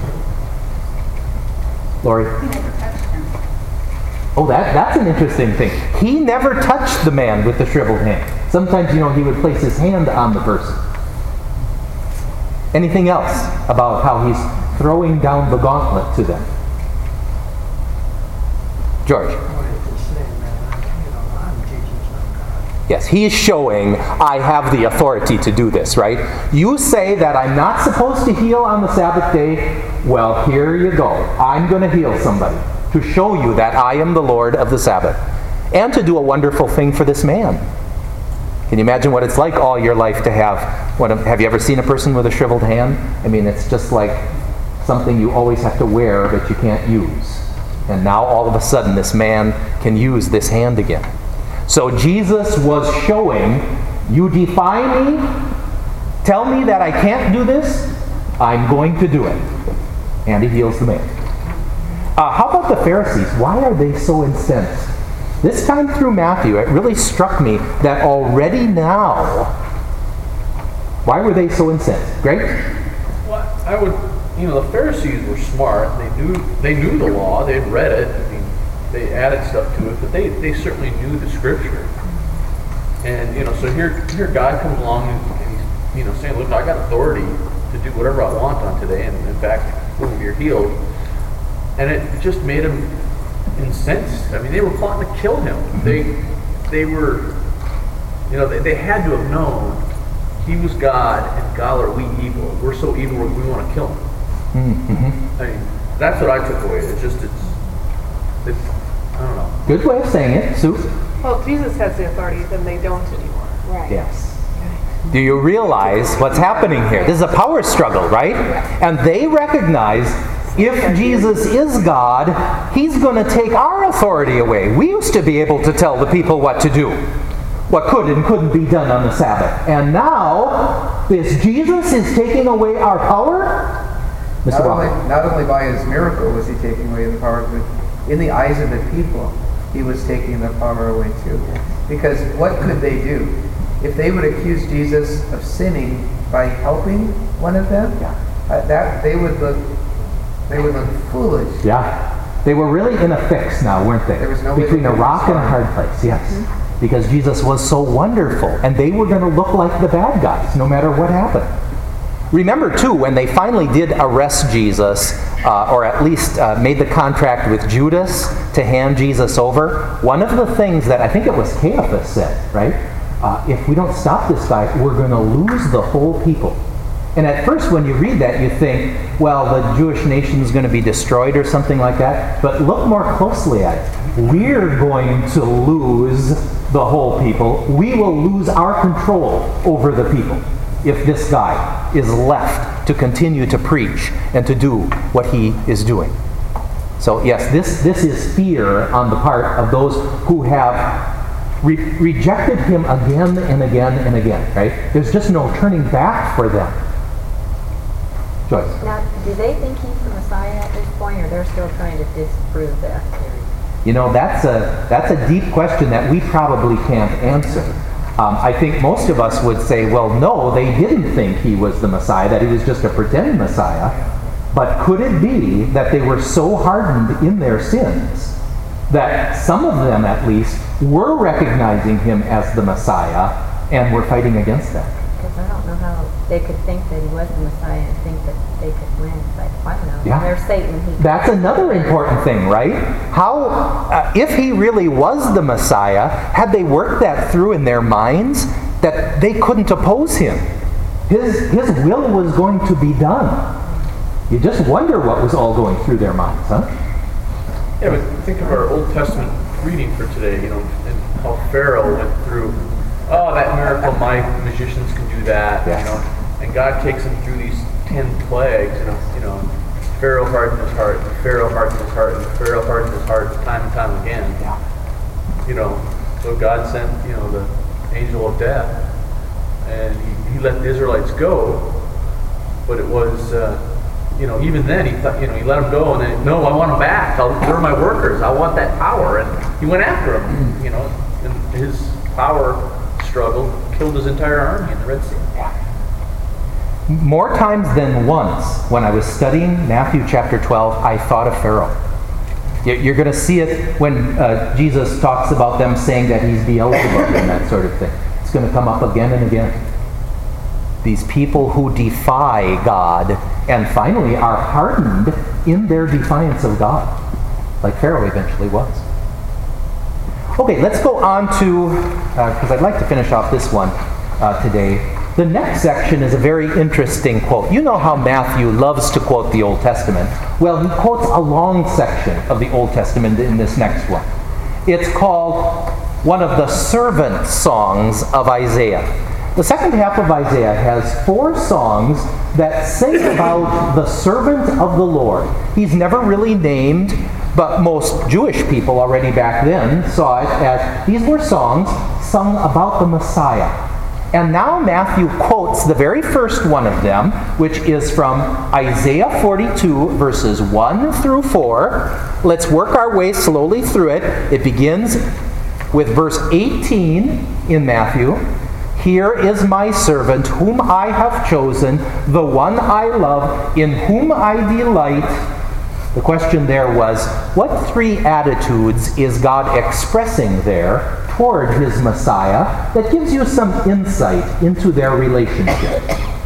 Lori? Oh, that, that's an interesting thing. He never touched the man with the shriveled hand. Sometimes, you know, He would place His hand on the person. Anything else about how He's throwing down the gauntlet to them? George? Yes, He is showing, I have the authority to do this, right? You say that I'm not supposed to heal on the Sabbath day. Well, here you go. I'm going to heal somebody to show you that I am the Lord of the Sabbath. And to do a wonderful thing for this man. Can you imagine what it's like all your life to have? What, have you ever seen a person with a shriveled hand? I mean, it's just like something you always have to wear but you can't use. And now all of a sudden this man can use this hand again. So Jesus was showing, you defy me, tell me that I can't do this, I'm going to do it. And He heals the man. Uh, how about the Pharisees? Why are they so incensed? This time through Matthew, it really struck me that already now, why were they so incensed? Greg? Well, I would, you know, the Pharisees were smart. They knew they knew the law. They'd read it. I mean, they added stuff to it, but they, they certainly knew the Scripture. And, you know, so here here God comes along and, and He's, you know, saying, look, I got authority to do whatever I want on today. And in fact, boom, you're healed. And it just made them incensed. I mean, they were plotting to kill Him. They they were, you know, they, they had to have known He was God and God are we evil. We're so evil we want to kill Him. Mm-hmm. I mean, that's what I took away. It's just, it's, it's, I don't know. Good way of saying it. Sue? Well, if Jesus has the authority, then they don't anymore. Right. Yes. Do you realize what's happening here? This is a power struggle, right? And they recognize if Jesus is God, He's going to take our authority away. We used to be able to tell the people what to do, what could and couldn't be done on the Sabbath. And now, this Jesus is taking away our power? Mister Not only, Walker? not only by His miracle was He taking away the power, but in the eyes of the people, He was taking the power away too. Because what could they do? If they would accuse Jesus of sinning by helping one of them, uh, that they would look, they would look foolish. Yeah. They were really in a fix now, weren't they? There was no way Between to a do rock this. and a hard place, yes. Mm-hmm. Because Jesus was so wonderful, and they were going to look like the bad guys, no matter what happened. Remember, too, when they finally did arrest Jesus, uh, or at least uh, made the contract with Judas to hand Jesus over, one of the things that I think it was Caiaphas said, right? Uh, if we don't stop this guy, we're going to lose the whole people. And at first when you read that, you think, well, the Jewish nation is going to be destroyed or something like that. But look more closely at it. We're going to lose the whole people. We will lose our control over the people if this guy is left to continue to preach and to do what he is doing. So yes, this, this is fear on the part of those who have re- rejected him again and again and again, right? There's just no turning back for them. Joyce. Now, do they think he's the Messiah at this point, or they're still trying to disprove that theory? You know, that's a, that's a deep question that we probably can't answer. Um, I think most of us would say, well, no, they didn't think he was the Messiah, that he was just a pretend Messiah. But could it be that they were so hardened in their sins that some of them, at least, were recognizing him as the Messiah and were fighting against that? Because I don't know how they could think that he was the Messiah and think that they could win. It's like, I don't know. Yeah. They're Satan. He That's another important thing, right? How, uh, if he really was the Messiah, had they worked that through in their minds, that they couldn't oppose him? His, his will was going to be done. You just wonder what was all going through their minds, huh? Yeah, but think of our Old Testament reading for today, you know, and how Pharaoh went through, oh, that miracle, my magicians can do that, Yes. you know, and God takes him through these ten plagues, and, you know, Pharaoh hardened his heart, and Pharaoh hardened his heart, and Pharaoh hardened his heart time and time again. Yeah. You know, so God sent, you know, the angel of death, and he, he let the Israelites go, but it was, uh, you know, even then, he thought, you know, he let them go, and then, no, I want them back. I'll, they're my workers. I want that power. And he went after them, you know, and his power struggle killed his entire army in the Red Sea. More times than once, when I was studying Matthew chapter twelve, I thought of Pharaoh. You're going to see it when uh, Jesus talks about them saying that he's Beelzebub and that sort of thing. It's going to come up again and again. These people who defy God and finally are hardened in their defiance of God, like Pharaoh eventually was. Okay, let's go on to, because uh, I'd like to finish off this one uh, today. The next section is a very interesting quote. You know how Matthew loves to quote the Old Testament. Well, he quotes a long section of the Old Testament in this next one. It's called one of the servant songs of Isaiah. The second half of Isaiah has four songs that sing about the servant of the Lord. He's never really named, but most Jewish people already back then saw it as these were songs sung about the Messiah. And now Matthew quotes the very first one of them, which is from Isaiah forty-two, verses one through four. Let's work our way slowly through it. It begins with verse eighteen in Matthew. Here is my servant, whom I have chosen, the one I love, in whom I delight. The question there was, what three attitudes is God expressing there toward his Messiah that gives you some insight into their relationship?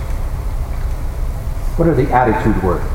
What are the attitude words?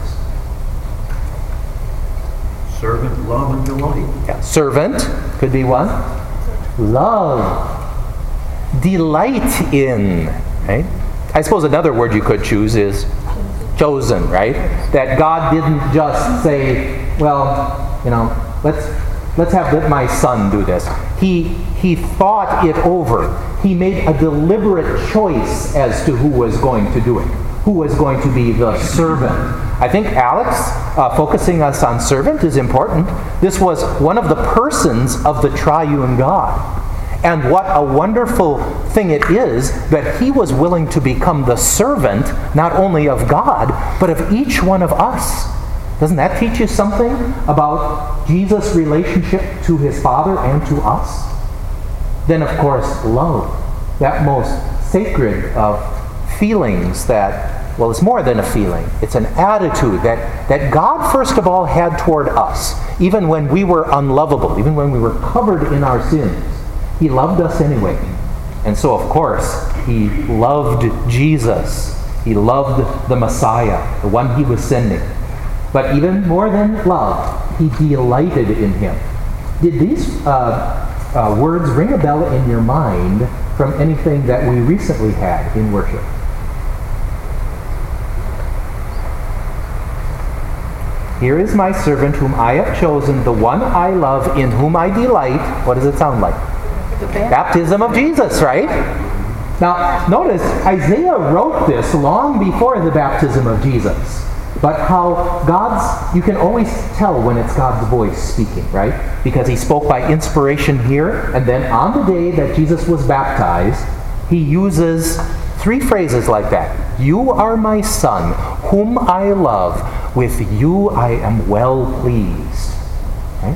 Servant, love, and delight. Yeah. Servant could be one. Love. Delight in, right? I suppose another word you could choose is chosen, right? That God didn't just say, well, you know, let's let's have my son do this. He he thought it over. He made a deliberate choice as to who was going to do it, who was going to be the servant. I think Alex, uh, focusing us on servant is important. This was one of the persons of the triune God. And what a wonderful thing it is that he was willing to become the servant, not only of God, but of each one of us. Doesn't that teach you something about Jesus' relationship to his Father and to us? Then, of course, love. That most sacred of feelings that, well, it's more than a feeling. It's an attitude that, that God, first of all, had toward us, even when we were unlovable, even when we were covered in our sins. He loved us anyway. And so, of course, he loved Jesus He loved the Messiah, the one he was sending. But even more than love, he delighted in him. Did these uh, uh, words ring a bell in your mind from anything that we recently had in worship? Here is my servant whom I have chosen, the one I love, in whom I delight. What does it sound like? The baptism. Baptism of Jesus, right? Now, notice, Isaiah wrote this long before the baptism of Jesus. But how God's, you can always tell when it's God's voice speaking, right? Because he spoke by inspiration here, and then on the day that Jesus was baptized, he uses three phrases like that. You are my son, whom I love. With you I am well pleased. Okay?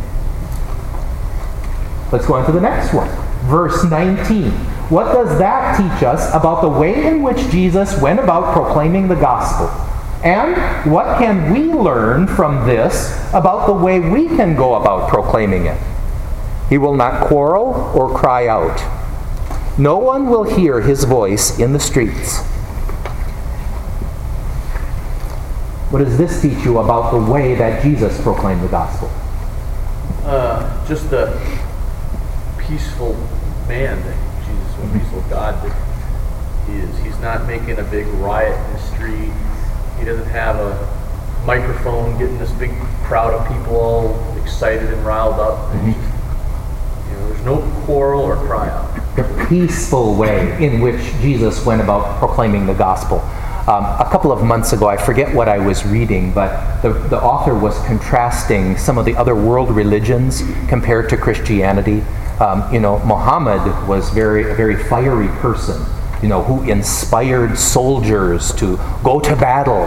Let's go on to the next one. Verse nineteen. What does that teach us about the way in which Jesus went about proclaiming the gospel? And what can we learn from this about the way we can go about proclaiming it? He will not quarrel or cry out. No one will hear his voice in the streets. What does this teach you about the way that Jesus proclaimed the gospel? Uh, just the peaceful man that Jesus, a peaceful God that he is. He's not making a big riot in the street. He doesn't have a microphone getting this big crowd of people all excited and riled up. Mm-hmm. Just, you know, there's no quarrel or cry out. The peaceful way in which Jesus went about proclaiming the gospel. Um, a couple of months ago, I forget what I was reading, but the, the author was contrasting some of the other world religions compared to Christianity. Um, you know, Muhammad was very a very fiery person, you know, who inspired soldiers to go to battle.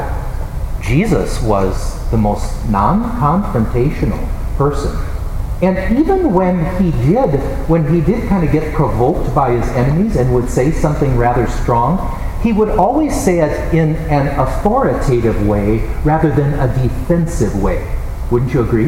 Jesus was the most non-confrontational person. And even when he did, when he did kind of get provoked by his enemies and would say something rather strong, he would always say it in an authoritative way rather than a defensive way. Wouldn't you agree?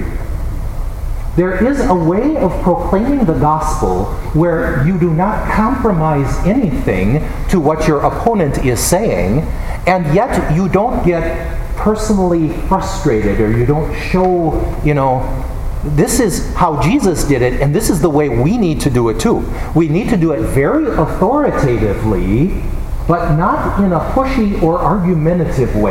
There is a way of proclaiming the gospel where you do not compromise anything to what your opponent is saying, and yet you don't get personally frustrated, or you don't show, you know, this is how Jesus did it, and this is the way we need to do it too. We need to do it very authoritatively, but not in a pushy or argumentative way.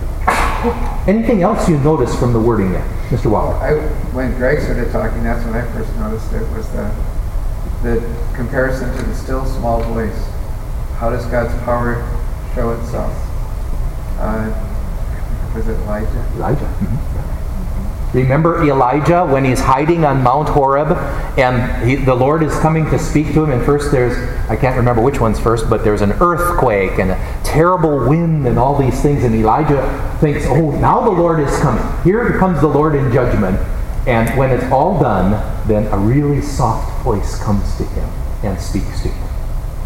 Anything else you notice from the wording there, Mister Waller? I, when Greg started talking, that's when I first noticed it, was the, the comparison to the still small voice. How does God's power show itself? Uh, was it Elijah? Elijah. Mm-hmm. Remember Elijah when he's hiding on Mount Horeb and he, the Lord is coming to speak to him, and first there's, I can't remember which one's first, but there's an earthquake and a terrible wind and all these things, and Elijah thinks, oh, now the Lord is coming. Here comes the Lord in judgment. And when it's all done, then a really soft voice comes to him and speaks to him.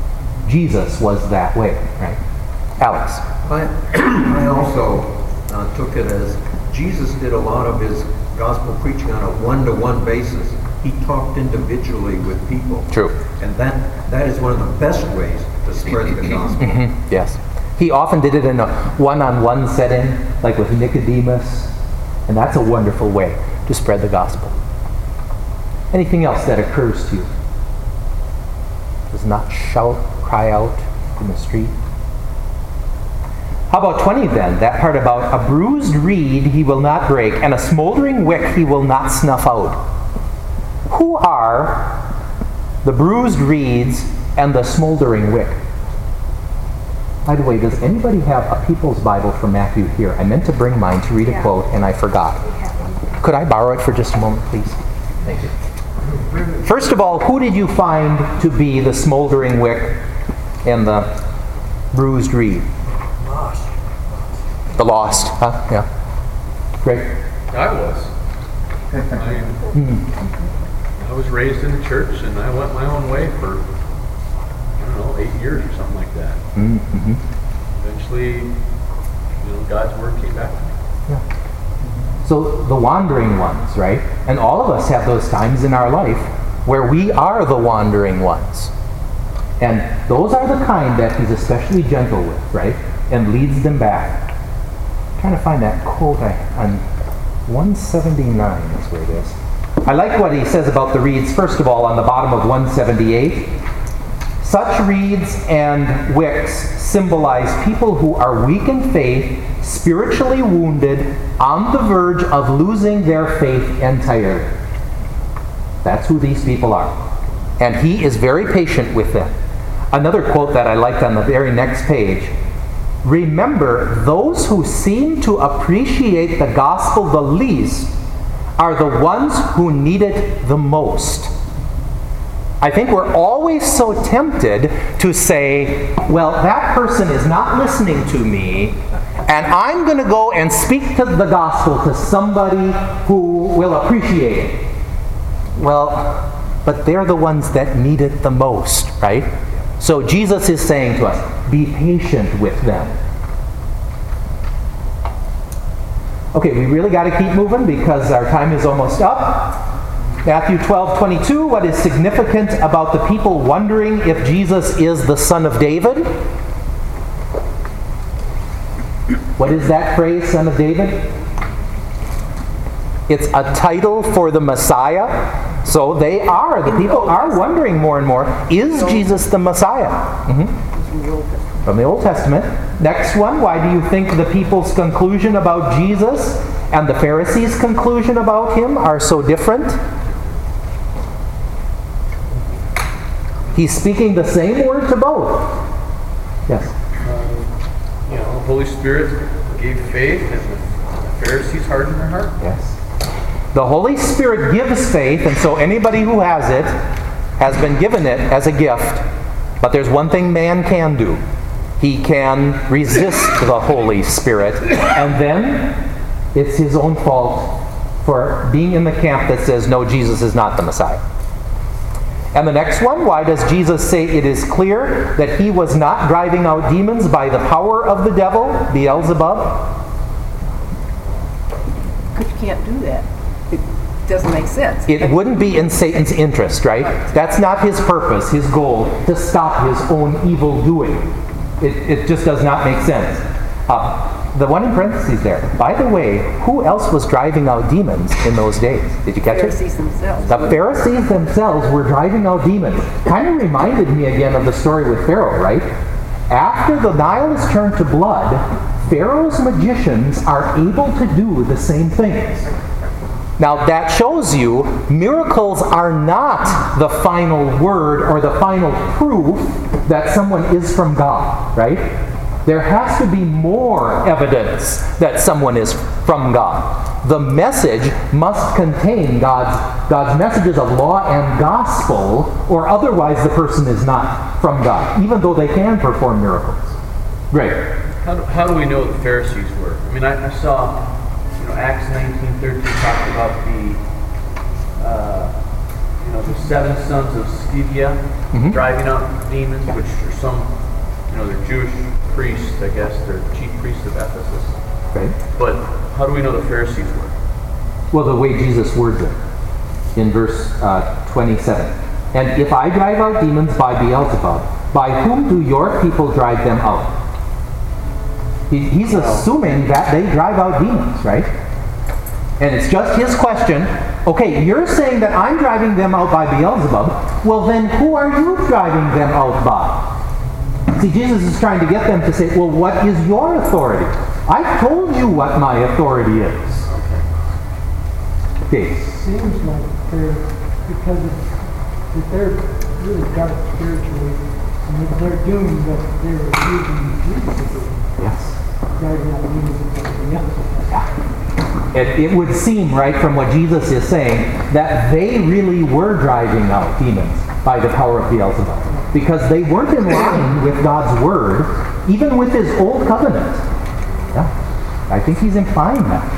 Jesus was that way, right? Alex? I, I also uh, took it as Jesus did a lot of his gospel preaching on a one-to-one basis. He talked individually with people. True. And that that is one of the best ways to spread the gospel. Mm-hmm. Yes. He often did it in a one-on-one setting, like with Nicodemus, and that's a wonderful way to spread the gospel. Anything else that occurs to you? Does not shout, cry out in the street. How about twenty then? That part about a bruised reed he will not break, and a smoldering wick he will not snuff out. Who are the bruised reeds and the smoldering wick? By the way, does anybody have a People's Bible from Matthew here? I meant to bring mine to read a quote, and I forgot. Could I borrow it for just a moment, please? Thank you. First of all, who did you find to be the smoldering wick and the bruised reed? The lost, huh? Yeah. Great. I was. I, Hmm. I was raised in the church, and I went my own way for, I don't know, eight years or something like that. Mm-hmm. Eventually, you know, God's word came back to me. Yeah. So the wandering ones, right? And all of us have those times in our life where we are the wandering ones. And those are the kind that he's especially gentle with, right? and leads them back. I'm trying to find that quote I, on one seventy-nine is where it is. I like what he says about the reeds, first of all, on the bottom of one seventy-eight. Such reeds and wicks symbolize people who are weak in faith, spiritually wounded, on the verge of losing their faith entirely. That's who these people are. And he is very patient with them. Another quote that I liked on the very next page. Remember, those who seem to appreciate the gospel the least are the ones who need it the most. I think we're always so tempted to say, well, that person is not listening to me, and I'm going to go and speak to the gospel to somebody who will appreciate it. Well, but they're the ones that need it the most, right? So Jesus is saying to us, be patient with them. Okay, we really got to keep moving because our time is almost up. Matthew twelve twenty-two, what is significant about the people wondering if Jesus is the Son of David? What is that phrase, Son of David? It's a title for the Messiah. So they are, the people are wondering more and more, is Jesus the Messiah? Mm-hmm. From the Old Testament. Next one, why do you think the people's conclusion about Jesus and the Pharisees' conclusion about him are so different? He's speaking the same word to both. Yes? Uh, you know, the Holy Spirit gave faith, and the Pharisees hardened their heart. Yes. The Holy Spirit gives faith, and so anybody who has it has been given it as a gift. But there's one thing man can do. He can resist the Holy Spirit, and then it's his own fault for being in the camp that says, no, Jesus is not the Messiah. And the next one, why does Jesus say it is clear that he was not driving out demons by the power of the devil, Beelzebub? Because you can't do that. It doesn't make sense. It wouldn't be in Satan's interest, right? That's not his purpose, his goal, to stop his own evil doing. It, it just does not make sense. Uh, the one in parentheses there. By the way, who else was driving out demons in those days? Did you catch it? The Pharisees themselves. The Pharisees themselves were driving out demons. Kind of reminded me again of the story with Pharaoh, right? After the Nile is turned to blood, Pharaoh's magicians are able to do the same things. Now that shows you miracles are not the final word or the final proof that someone is from God, right? There has to be more evidence that someone is from God. The message must contain God's, God's messages of law and gospel, or otherwise the person is not from God, even though they can perform miracles. Great. How do, how do we know what the Pharisees were? I mean, I, I saw, you know, Acts nineteen thirteen talked about the, uh, you know, the seven sons of Sceva mm-hmm. driving out demons, which are some, you know, they're Jewish priests, I guess, they're chief priests of Ephesus. Okay. But how do we know the Pharisees were? Well, the way Jesus words it in verse uh, twenty-seven. And if I drive out demons by Beelzebub, by whom do your people drive them out? He, he's assuming that they drive out demons, right? And it's just his question. Okay, you're saying that I'm driving them out by Beelzebub. Well, then who are you driving them out by? See, Jesus is trying to get them to say, well, what is your authority? I've told you what my authority is. Okay. It seems like they're, because of, that they're really dark spiritually, and that they're doing what they were using Jesus to do. Yes. Driving out demons and everything else. It, it would seem, right, from what Jesus is saying, that they really were driving out demons by the power of Beelzebub. Because they weren't in line with God's word, even with his old covenant. Yeah, I think he's implying that.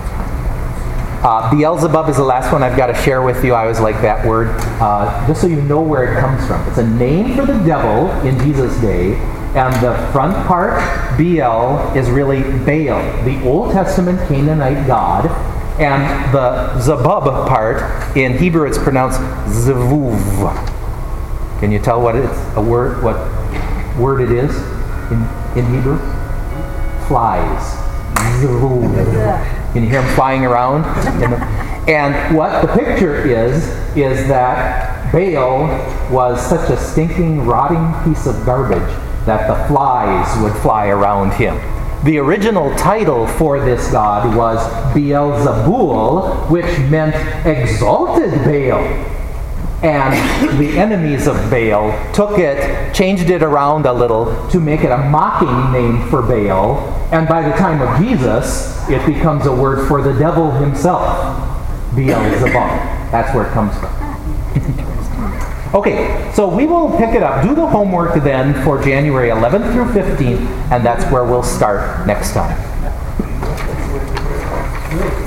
Uh, Beelzebub is the last one I've got to share with you. I always like that word, uh, just so you know where it comes from. It's a name for the devil in Jesus' day, and the front part, Beel, is really Baal, the Old Testament Canaanite god, and the Zebub part, in Hebrew it's pronounced Zevuv. Can you tell what it's a word, what word it is in, in Hebrew? flies. Can you hear them flying around? And what the picture is, is that Baal was such a stinking, rotting piece of garbage that the flies would fly around him. The original title for this god was Beelzebul, which meant exalted Baal. And the enemies of Baal took it, changed it around a little to make it a mocking name for Baal. And by the time of Jesus, it becomes a word for the devil himself, Beelzebub. That's where it comes from. Okay, so we will pick it up. Do the homework then for January eleventh through fifteenth, and that's where we'll start next time.